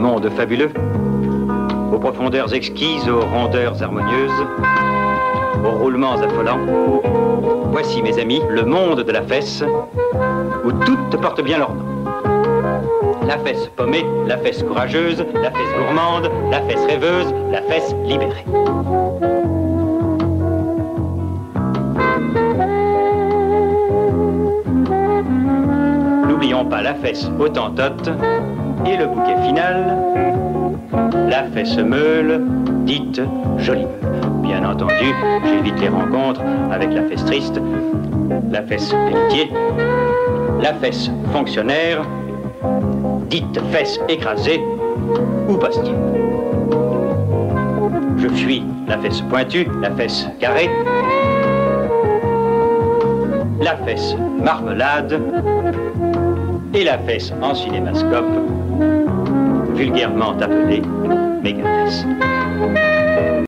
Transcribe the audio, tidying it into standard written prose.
monde fabuleux, aux profondeurs exquises, aux rondeurs harmonieuses, aux roulements affolants. Voici, mes amis, le monde de la fesse, où toutes portent bien leur nom. La fesse pommée, la fesse courageuse, la fesse gourmande, la fesse rêveuse, la fesse libérée. N'oublions pas la fesse hottentote et le bouquet final, la fesse meule, dite jolie meule. Bien entendu, j'évite les rencontres avec la fesse triste, la fesse pelletier, la fesse fonctionnaire, dite fesse écrasée ou postier. Je fuis la fesse pointue, la fesse carrée, la fesse marmelade et la fesse en cinémascope, vulgairement appelée méga-fesse.